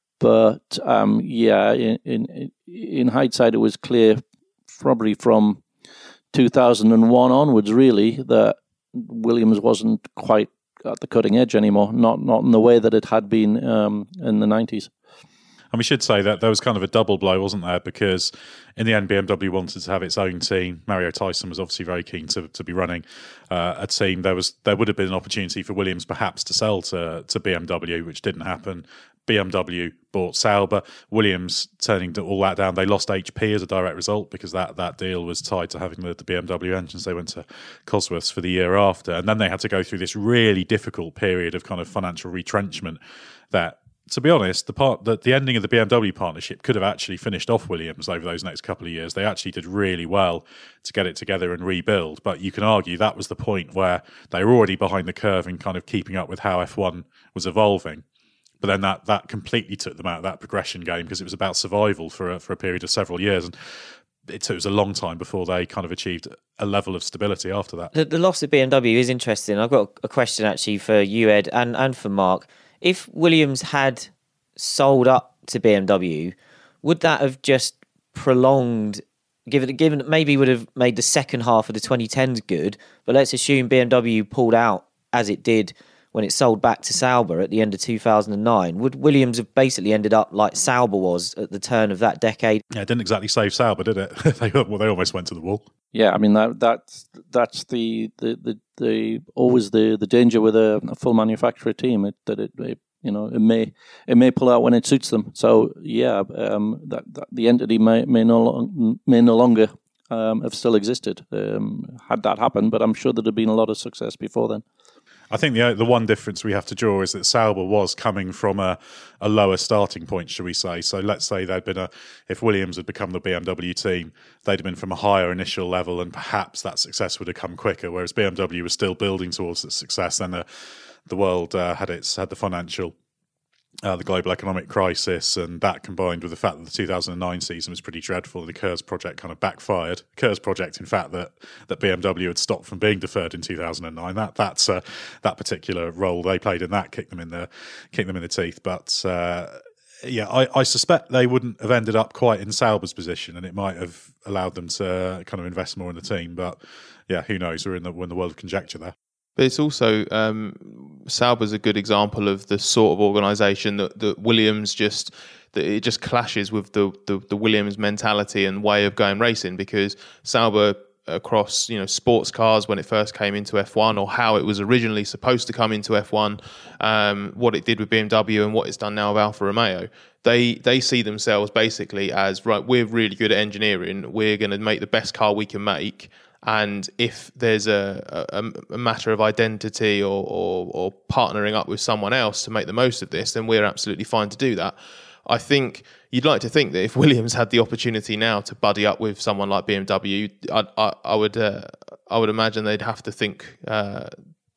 But um, yeah, in, in in hindsight, it was clear, probably from two thousand one onwards, really, that Williams wasn't quite at the cutting edge anymore, not not in the way that it had been um, in the nineties. And we should say that there was kind of a double blow, wasn't there? Because in the end, B M W wanted to have its own team. Mario Tyson was obviously very keen to, to be running uh, a team. There was there would have been an opportunity for Williams perhaps to sell to, to B M W, which didn't happen. B M W bought Sauber. Williams turning all that down. They lost H P as a direct result because that, that deal was tied to having the, the B M W engines. They went to Cosworths for the year after. And then they had to go through this really difficult period of kind of financial retrenchment that, to be honest, the part that the ending of the B M W partnership could have actually finished off Williams over those next couple of years. They actually did really well to get it together and rebuild. But you can argue that was the point where they were already behind the curve in kind of keeping up with how F one was evolving. But then that that completely took them out of that progression game because it was about survival for a, for a period of several years. And it took it was a long time before they kind of achieved a level of stability after that. The, the loss of B M W is interesting. I've got a question actually for you, Ed, and, and for Mark. If Williams had sold up to B M W, would that have just prolonged, given, given maybe would have made the second half of the twenty tens good, but let's assume B M W pulled out as it did when it sold back to Sauber at the end of two thousand nine, would Williams have basically ended up like Sauber was at the turn of that decade? Yeah, it didn't exactly save Sauber, did it? they well, they almost went to the wall. Yeah, I mean that that's that's the the the, the always the, the danger with a, a full manufacturer team it, that it, it you know it may it may pull out when it suits them. So yeah, um, that, that the entity may may no long, may no longer um, have still existed um, had that happened. But I'm sure there'd have been a lot of success before then. I think the the one difference we have to draw is that Sauber was coming from a, a lower starting point, shall we say. So let's say they'd been a, if Williams had become the B M W team, they'd have been from a higher initial level and perhaps that success would have come quicker, whereas B M W was still building towards its success. Then the, the world uh, had its had the financial, uh, the global economic crisis, and that combined with the fact that the two thousand nine season was pretty dreadful and the Kurz project kind of backfired. Kurz project, in fact, that, that B M W had stopped from being deferred in two thousand nine. That that's uh, that particular role they played in that kicked them in the kicked them in the teeth. But uh, yeah, I, I suspect they wouldn't have ended up quite in Sauber's position, and it might have allowed them to kind of invest more in the team. But yeah, who knows? We're in the we're in the world of conjecture there. But it's also, um, Sauber's a good example of the sort of organisation that, that Williams just, that it just clashes with the, the, the Williams mentality and way of going racing, because Sauber across, you know, sports cars when it first came into F one, or how it was originally supposed to come into F one, um, what it did with B M W and what it's done now with Alfa Romeo, they they see themselves basically as, right, we're really good at engineering, we're going to make the best car we can make. And if there's a, a, a matter of identity or, or, or partnering up with someone else to make the most of this, then we're absolutely fine to do that. I think you'd like to think that if Williams had the opportunity now to buddy up with someone like B M W, I, I, I would uh, I would imagine they'd have to think uh,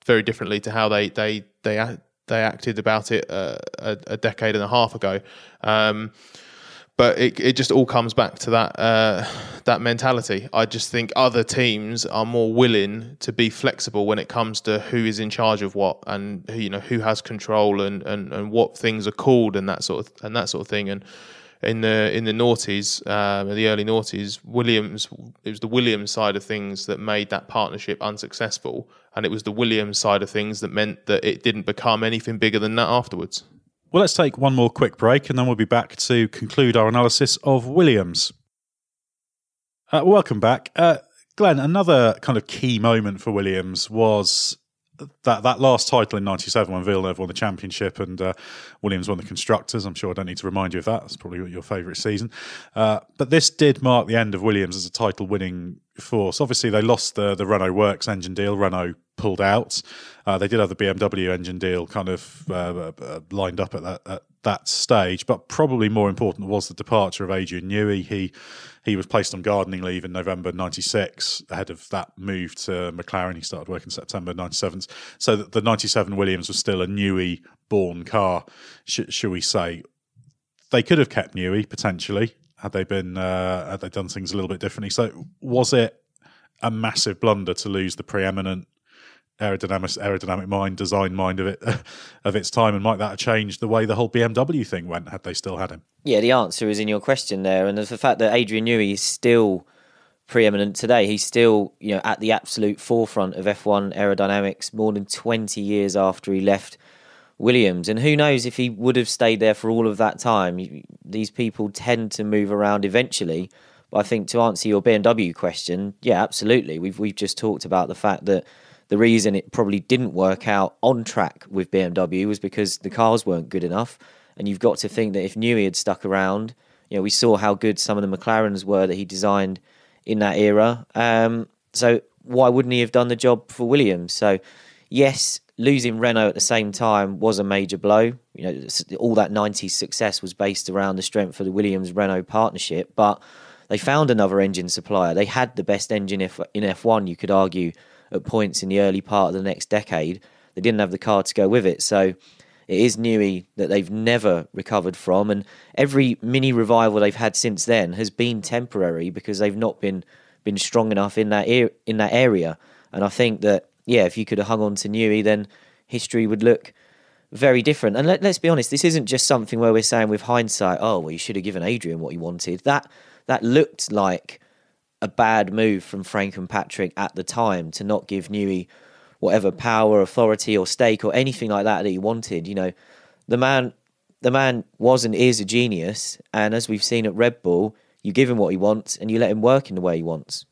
very differently to how they they they they acted about it uh, a, a decade and a half ago. Um, But it it just all comes back to that uh, that mentality. I just think other teams are more willing to be flexible when it comes to who is in charge of what, and who, you know, who has control, and, and, and what things are called, and that sort of and that sort of thing. And in the in the noughties, um, in the early noughties, Williams it was the Williams side of things that made that partnership unsuccessful, and it was the Williams side of things that meant that it didn't become anything bigger than that afterwards. Well, let's take one more quick break and then we'll be back to conclude our analysis of Williams. Uh, welcome back. Uh, Glenn, another kind of key moment for Williams was that, that last title in ninety-seven when Villeneuve won the championship and uh, Williams won the Constructors. I'm sure I don't need to remind you of that. It's probably your favourite season. Uh, but this did mark the end of Williams as a title-winning force. Obviously, they lost the, the Renault Works engine deal. Renault pulled out. Uh, they did have the B M W engine deal kind of uh, uh, lined up at that, at that stage, but probably more important was the departure of Adrian Newey. He he was placed on gardening leave in November ninety-six ahead of that move to McLaren. He started work in September ninety-seven. So the, the ninety-seven Williams was still a Newey-born car, sh- shall we say. They could have kept Newey, potentially, had they been uh, had they done things a little bit differently. So was it a massive blunder to lose the preeminent aerodynamic aerodynamic mind, design mind of it of its time, and might that have changed the way the whole B M W thing went had they still had him? Yeah, the answer is in your question there, and the fact that Adrian Newey is still preeminent today. He's still, you know, at the absolute forefront of F one aerodynamics more than twenty years after he left Williams. And who knows if he would have stayed there for all of that time. These people tend to move around eventually. But I think to answer your B M W question, yeah, absolutely. We've we've just talked about the fact that the reason it probably didn't work out on track with B M W was because the cars weren't good enough. And you've got to think that if Newey had stuck around, you know, we saw how good some of the McLarens were that he designed in that era. Um, so why wouldn't he have done the job for Williams? So yes, losing Renault at the same time was a major blow. You know, all that nineties success was based around the strength of the Williams-Renault partnership, but they found another engine supplier. They had the best engine in F one, you could argue, at points in the early part of the next decade. They didn't have the car to go with it. So it is Newey that they've never recovered from. And every mini revival they've had since then has been temporary because they've not been been strong enough in that er- in that area. And I think that, yeah, if you could have hung on to Newey, then history would look very different. And let, let's be honest, this isn't just something where we're saying with hindsight, oh, well, you should have given Adrian what he wanted. That that looked like a bad move from Frank and Patrick at the time to not give Newey whatever power, authority or stake or anything like that that he wanted. You know, the man the man was and is a genius, and as we've seen at Red Bull, you give him what he wants and you let him work in the way he wants.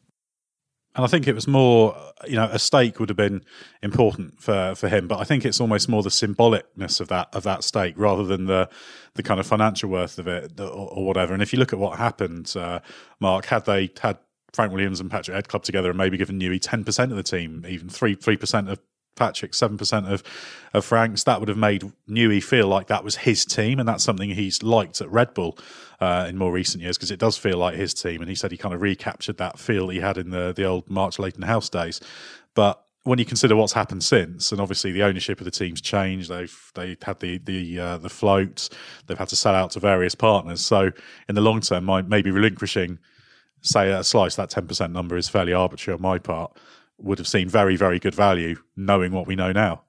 And I think it was more, you know, a stake would have been important for, for him, but I think it's almost more the symbolicness of that of that stake rather than the the kind of financial worth of it or, or whatever. And if you look at what happened, uh, Mark, had they had Frank Williams and Patrick Head clubbed together and maybe given Newey ten percent of the team, even three three percent of Patrick, seven percent of, of Frank's, that would have made Newey feel like that was his team, and that's something he's liked at Red Bull uh, in more recent years because it does feel like his team, and he said he kind of recaptured that feel he had in the, the old March Leighton House days. But when you consider what's happened since, and obviously the ownership of the team's changed, they've they had the the uh, the floats, they've had to sell out to various partners, so in the long term, maybe relinquishing, say, a slice, that ten percent number is fairly arbitrary on my part, would have seen very, very good value knowing what we know now.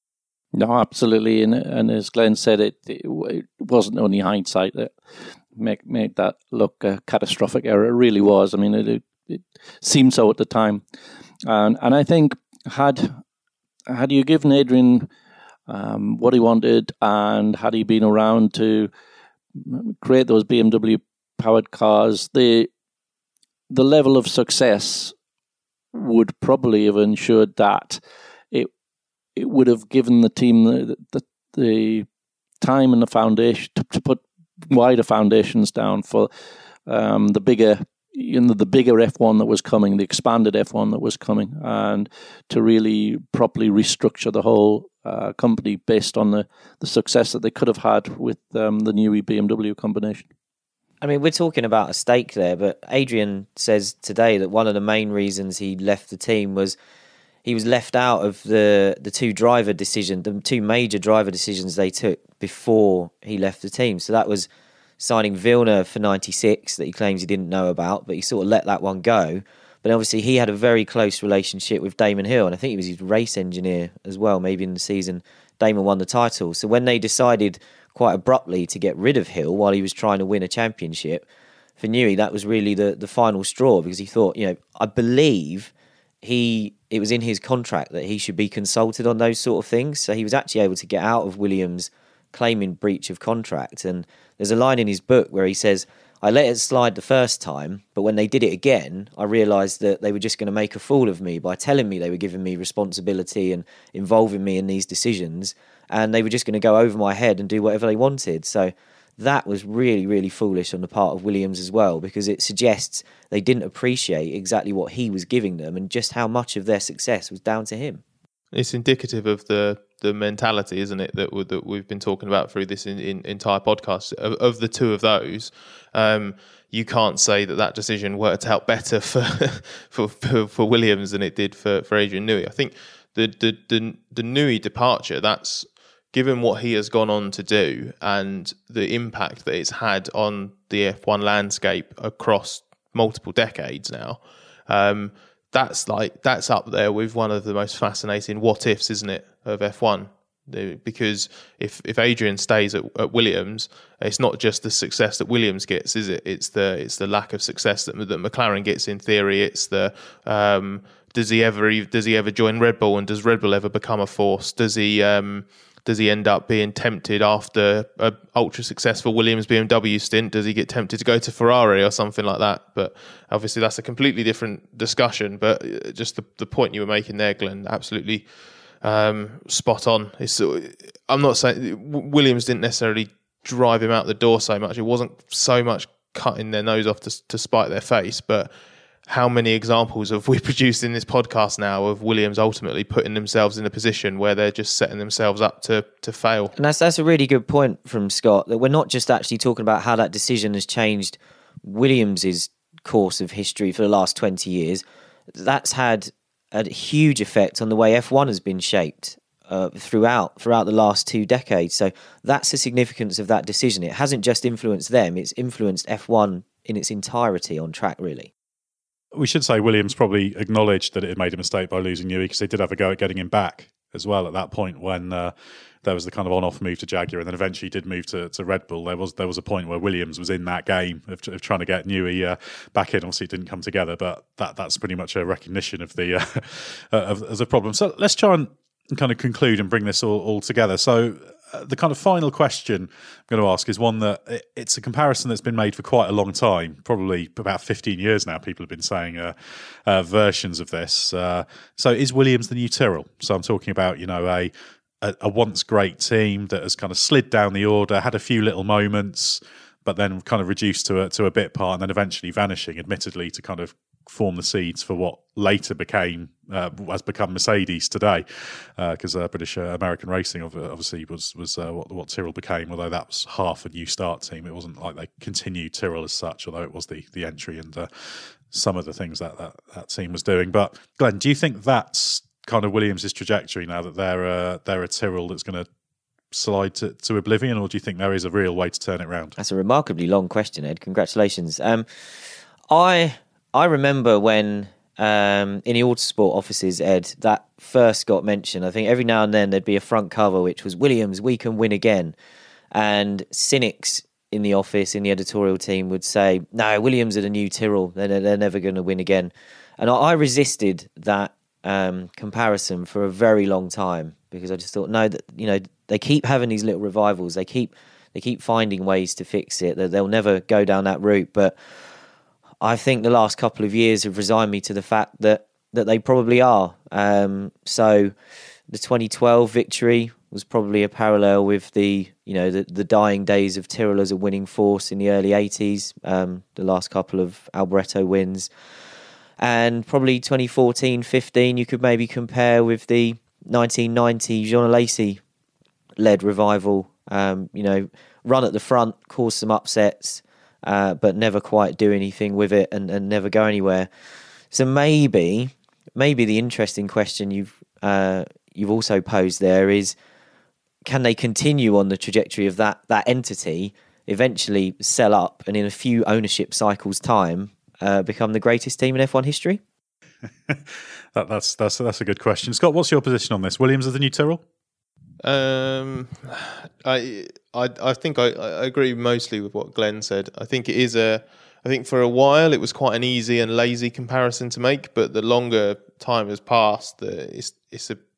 No, absolutely. And, and as Glenn said, it, it, it wasn't only hindsight that make, made that look a catastrophic error. It really was. I mean, it, it, it seemed so at the time. And, and I think had, had you given Adrian um, what he wanted and had he been around to create those B M W-powered cars, the the level of success would probably have ensured that it it would have given the team the the, the time and the foundation to, to put wider foundations down for um, the bigger you know the bigger F one that was coming, the expanded F one that was coming, and to really properly restructure the whole uh, company based on the, the success that they could have had with um, the Newey B M W combination. I mean, we're talking about a stake there, but Adrian says today that one of the main reasons he left the team was he was left out of the the two driver decision, the two major driver decisions they took before he left the team. So that was signing Villeneuve for ninety-six that he claims he didn't know about, but he sort of let that one go. But obviously he had a very close relationship with Damon Hill, and I think he was his race engineer as well. Maybe in the season Damon won the title. So when they decided quite abruptly to get rid of Hill while he was trying to win a championship, for Newey that was really the, the final straw, because he thought, you know, I believe he it was in his contract that he should be consulted on those sort of things. So he was actually able to get out of Williams claiming breach of contract. And there's a line in his book where he says, I let it slide the first time, but when they did it again, I realised that they were just going to make a fool of me by telling me they were giving me responsibility and involving me in these decisions, and they were just going to go over my head and do whatever they wanted. So that was really, really foolish on the part of Williams as well, because it suggests they didn't appreciate exactly what he was giving them and just how much of their success was down to him. It's indicative of the the mentality, isn't it, that, that we've been talking about through this in, in, entire podcast. Of, of the two of those, um, you can't say that that decision worked out better for for, for, for Williams than it did for, for Adrian Newey. I think the the the, the Newey departure, that's given what he has gone on to do and the impact that it's had on the F one landscape across multiple decades now. Um, That's like that's up there with one of the most fascinating what ifs, isn't it, of F one? Because if, if Adrian stays at, at Williams, it's not just the success that Williams gets, is it? It's the it's the lack of success that, that McLaren gets. In theory, it's the um, does he ever does he ever join Red Bull, and does Red Bull ever become a force? Does he um, does he end up being tempted after a ultra successful Williams B M W stint? Does he get tempted to go to Ferrari or something like that? But obviously that's a completely different discussion. But just the, the point you were making there, Glenn, absolutely um, spot on. It's, I'm not saying Williams didn't necessarily drive him out the door so much. It wasn't so much cutting their nose off to, to spite their face, but how many examples have we produced in this podcast now of Williams ultimately putting themselves in a position where they're just setting themselves up to to fail? And that's that's a really good point from Scott, that we're not just actually talking about how that decision has changed Williams's course of history for the last twenty years. That's had a huge effect on the way F one has been shaped uh, throughout throughout the last two decades. So that's the significance of that decision. It hasn't just influenced them, it's influenced F one in its entirety on track, really. We should say Williams probably acknowledged that it had made a mistake by losing Newey, because they did have a go at getting him back as well at that point when uh, there was the kind of on-off move to Jaguar, and then eventually did move to, to Red Bull. There was there was a point where Williams was in that game of, of trying to get Newey uh, back in. Obviously, it didn't come together, but that that's pretty much a recognition of the uh, of, as a problem. So let's try and kind of conclude and bring this all, all together. So uh, the kind of final question I'm going to ask is one that it, it's a comparison that's been made for quite a long time, probably about fifteen years now. People have been saying uh, uh, versions of this. Uh, so is Williams the new Tyrrell? So I'm talking about, you know, a, a a once great team that has kind of slid down the order, had a few little moments, but then kind of reduced to a, to a bit part, and then eventually vanishing, admittedly, to kind of form the seeds for what later became uh, has become Mercedes today, because uh, uh, British uh, American Racing obviously was was uh, what, what Tyrrell became. Although that was half a new start team, it wasn't like they continued Tyrrell as such. Although it was the the entry and uh, some of the things that, that that team was doing. But Glenn, do you think that's kind of Williams' trajectory now, that they're uh, they're a Tyrrell that's going to slide to, to oblivion, or do you think there is a real way to turn it around? That's a remarkably long question, Ed. Congratulations. Um, I. I remember when um, in the Autosport offices, Ed, that first got mentioned. I think every now and then there'd be a front cover which was Williams, we can win again. And cynics in the office, in the editorial team, would say, no, Williams are the new Tyrrell. They're, they're never going to win again. And I, I resisted that um, comparison for a very long time, because I just thought, no, that, you know, they keep having these little revivals. They keep they keep finding ways to fix it. They'll never go down that route. But I think the last couple of years have resigned me to the fact that that they probably are. Um, so the twenty twelve victory was probably a parallel with the, you know, the, the dying days of Tyrrell as a winning force in the early eighties, um, the last couple of Alboreto wins. And probably twenty fourteen fifteen you could maybe compare with the nineteen ninety Jean Alesi-led revival. Um, you know, run at the front, cause some upsets, Uh, but never quite do anything with it, and, and never go anywhere. So maybe, maybe the interesting question you've uh, you've also posed there is, can they continue on the trajectory of that that entity, eventually sell up, and in a few ownership cycles' time, uh, become the greatest team in F one history? that, that's that's that's a good question, Scott. What's your position on this? Williams are the new Tyrrell? Um, I I I think I, I agree mostly with what Glenn said. I think it is a. I think for a while it was quite an easy and lazy comparison to make, but the longer time has passed, the, it's it's a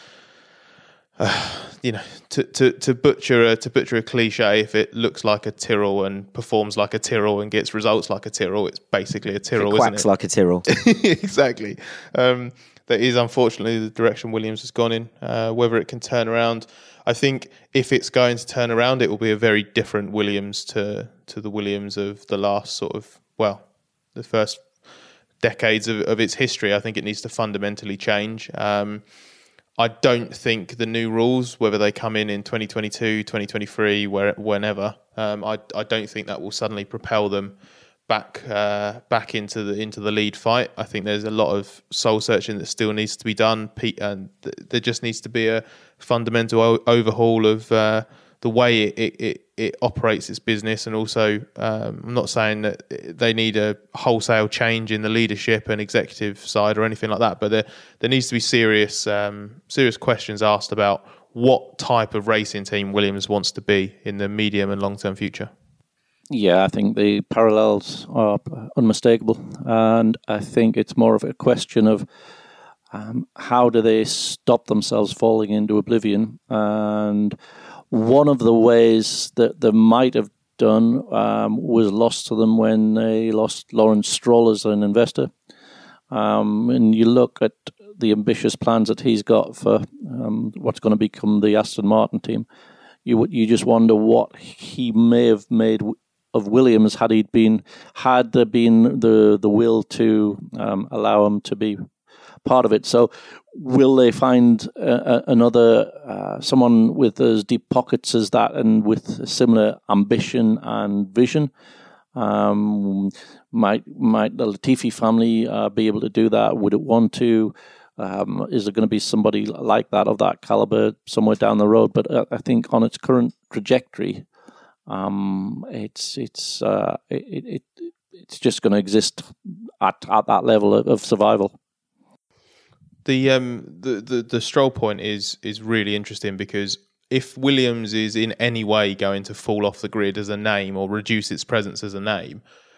uh, you know to, to, to butcher a to butcher a cliche. If it looks like a Tyrrell and performs like a Tyrrell and gets results like a Tyrrell, it's basically a Tyrrell. It quacks isn't it? like a Tyrrell. Exactly. Um, that is unfortunately the direction Williams has gone in. Uh, whether it can turn around, I think if it's going to turn around, it will be a very different Williams to to the Williams of the last sort of, well, the first decades of, of its history. I think it needs to fundamentally change. Um, I don't think the new rules, whether they come in in twenty twenty-two, twenty twenty-three, where, whenever, um, I, I don't think that will suddenly propel them back uh, back into the into the lead fight. I think there's a lot of soul searching that still needs to be done, and there just needs to be a fundamental o- overhaul of uh, the way it, it, it, it operates its business. And also, um, I'm not saying that they need a wholesale change in the leadership and executive side or anything like that, but there there needs to be serious um, serious questions asked about what type of racing team Williams wants to be in the medium and long term future. Yeah, I think the parallels are unmistakable, and I think it's more of a question of um, how do they stop themselves falling into oblivion. And one of the ways that they might have done um, was lost to them when they lost Lawrence Stroll as an investor. Um, and you look at the ambitious plans that he's got for um, what's going to become the Aston Martin team. You you just wonder what he may have made of Williams had he been had there been the the will to um, allow him to be part of it. So will they find uh, another uh, someone with as deep pockets as that and with similar ambition and vision? Um, might might the Latifi family uh, be able to do that? Would it want to? Um, is there going to be somebody like that of that caliber somewhere down the road? But uh, I think on its current trajectory, Um, it's it's uh, it, it it's just going to exist at, at that level of, of survival. The um the, the the Stroll point is is really interesting, because if Williams is in any way going to fall off the grid as a name or reduce its presence as a name,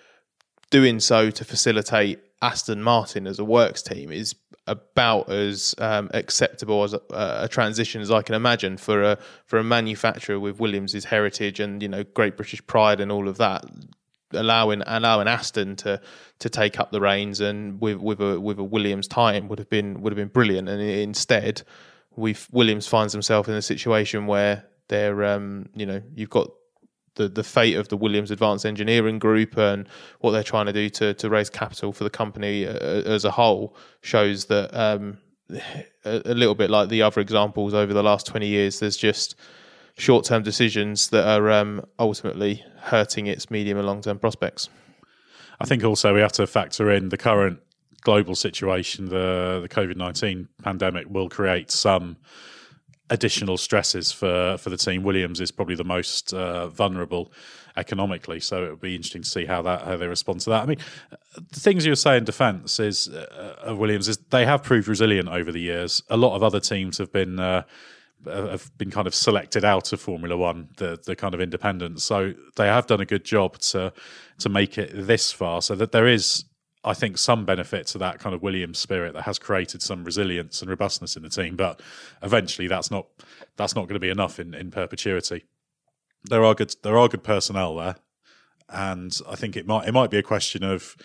doing so to facilitate Aston Martin as a works team is about as um, acceptable as a, a transition as I can imagine for a for a manufacturer with Williams' heritage and, you know, Great British pride and all of that. Allowing allowing Aston to to take up the reins and with with a with a Williams tie-in would have been would have been brilliant. And instead, we've Williams finds himself in a situation where they're um, you know you've got the the fate of the Williams Advanced Engineering Group and what they're trying to do to to raise capital for the company as a whole shows that um, a, a little bit like the other examples over the last twenty years, there's just short-term decisions that are um, ultimately hurting its medium and long-term prospects. I think also we have to factor in the current global situation. The the COVID nineteen pandemic will create some additional stresses for, for the team. Williams is probably the most uh, vulnerable economically, so it would be interesting to see how that how they respond to that. I mean, the things you were saying in defence is uh, of Williams is they have proved resilient over the years. A lot of other teams have been uh, have been kind of selected out of Formula One, the the kind of independents. So they have done a good job to to make it this far. So that there is, I think, some benefit to that kind of Williams spirit that has created some resilience and robustness in the team. But eventually, that's not that's not going to be enough in, in perpetuity. There are good there are good personnel there, and I think it might it might be a question of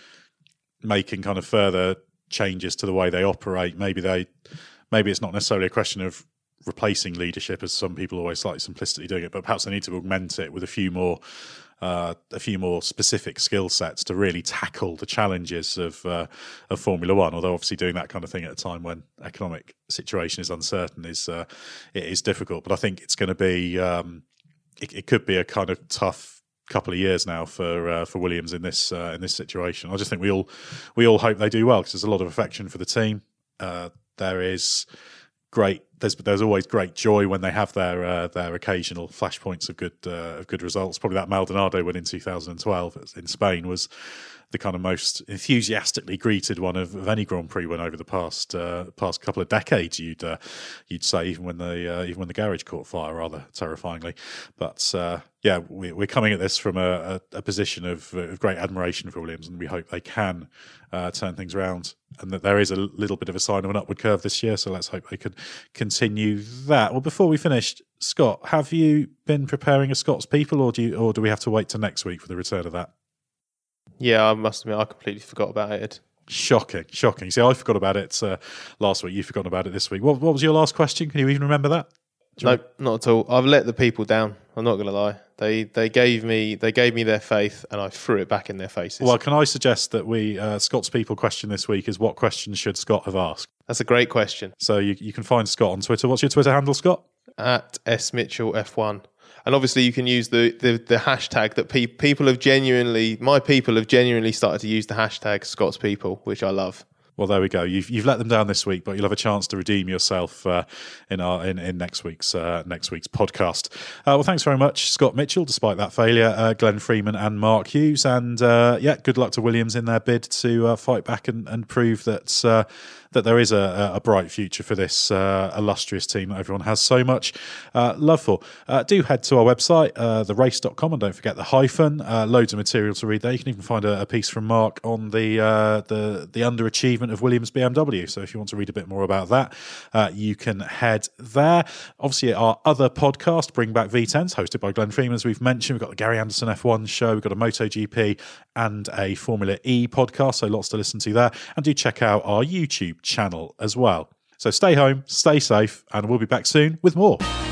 making kind of further changes to the way they operate. Maybe they maybe it's not necessarily a question of replacing leadership, as some people always slightly simplistically doing it, but perhaps they need to augment it with a few more uh, a few more specific skill sets to really tackle the challenges of uh, of Formula One. Although obviously doing that kind of thing at a time when economic situation is uncertain is uh, it is difficult. But I think it's going to be um, it, it could be a kind of tough couple of years now for uh, for Williams in this uh, in this situation. I just think we all we all hope they do well, because there's a lot of affection for the team. Uh, there is great. There's there's always great joy when they have their uh, their occasional flashpoints of good uh, of good results. Probably that Maldonado win in two thousand twelve in Spain was the kind of most enthusiastically greeted one of, of any Grand Prix win over the past uh, past couple of decades. You'd uh, you'd say even when the uh, even when the garage caught fire rather terrifyingly. But uh, yeah, we, we're coming at this from a, a, a position of, of great admiration for Williams, and we hope they can uh, turn things around, and that there is a little bit of a sign of an upward curve this year. So let's hope they can continue that. Well, before we finish, Scott, have you been preparing a Scott's People, or do you, or do we have to wait till next week for the return of that? Yeah, I must admit, I completely forgot about it. Shocking, shocking. See, I forgot about it uh, last week. You've forgotten about it this week. What, what was your last question? Can you even remember that? No, nope, not at all. I've let the people down. I'm not going to lie. They they gave me they gave me their faith, and I threw it back in their faces. Well, can I suggest that we uh, Scott's People question this week is what questions should Scott have asked? That's a great question. So you you can find Scott on Twitter. What's your Twitter handle, Scott? At S Mitchell F one. And obviously you can use the, the, the hashtag that pe- people have genuinely, my people have genuinely started to use the hashtag Scott's People, which I love. Well, there we go. You've you've let them down this week, but you'll have a chance to redeem yourself uh, in our in, in next week's uh, next week's podcast. Uh, well, thanks very much, Scott Mitchell. Despite that failure, uh, Glenn Freeman and Mark Hughes, and uh, yeah, good luck to Williams in their bid to uh, fight back and, and prove that uh, that there is a, a bright future for this uh, illustrious team that everyone has so much uh, love for. Uh, do head to our website, uh, the race dot com, and don't forget the hyphen. Uh, loads of material to read there. You can even find a, a piece from Mark on the uh, the the underachievement of Williams B M W. So if you want to read a bit more about that, uh, you can head there. Obviously, our other podcast, Bring Back V tens, hosted by Glenn Freeman, as we've mentioned. We've got the Gary Anderson F one show. We've got a MotoGP and a Formula E podcast. So lots to listen to there. And do check out our YouTube channel as well. So stay home, stay safe, and we'll be back soon with more.